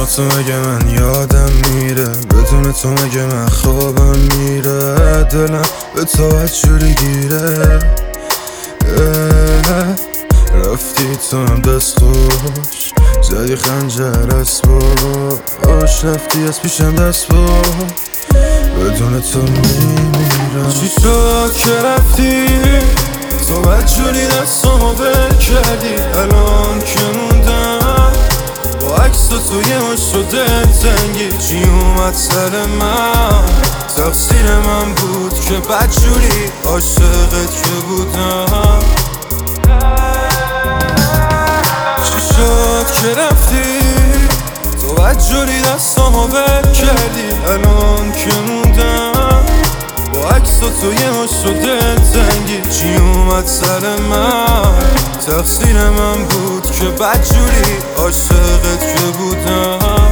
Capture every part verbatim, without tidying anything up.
تو مگه من یادم میره، بدون تو مگه من خوابم میره، دلم به تو بدجوری گیره. رفتی تو هم دست خوش، زدی خنجر از باش، رفتی از پیشم دست باش، بدون تو میمیرم. چی شد که رفتی؟ تو بدجوری دستامو ول کردی، الان که موندم با عکس توی مشت و دلتنگی. چی اومد سر من؟ تقصیر من بود که بدجوری عاشقت که بودم. چی شد که رفتی؟ تو بدجوری دستامو ول کردی، الان که موندم با عکس توی مشت و دلتنگی. چی اومد سر من؟ تقصیر من بود که بدجوری عاشقت که بودم.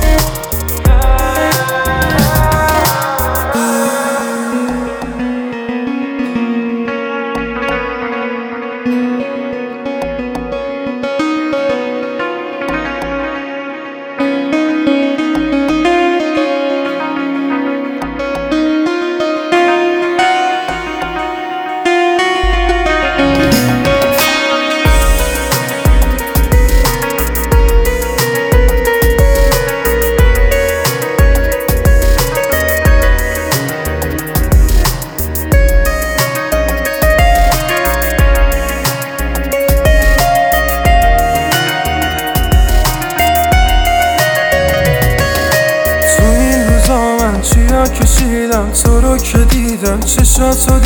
چیا کشیدم تو رو که دیدم، چشاتو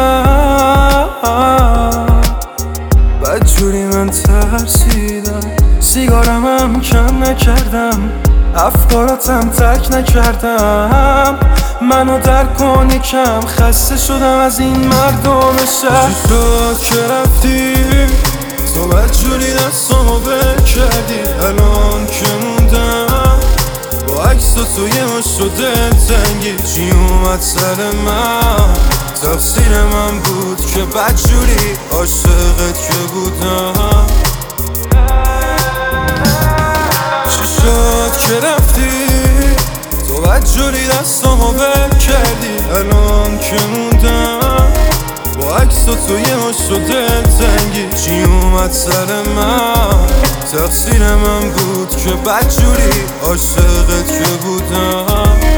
دیدم، بدجوری من ترسیدم. سیگارم هم کم نکردم، افکاراتم ترک نکردم. منو درک کن یکم، خسته شدم از این مردم شهر. چی شد که رفتی؟ تو بدجوری دستامو ول کردی، الان که موندم با عکس توی مشت و دلتنگی. چی اومد سر من؟ تقصیر من بود که بدجوری عاشقت که بودم. چی شد که رفتی؟ تو بدجوری دستامو ول کردی، الان که موندم با عکس توی مشت و دلتنگی. چی اومد سر من؟ تقصیر من بود که بدجوری عاشقت که بودم.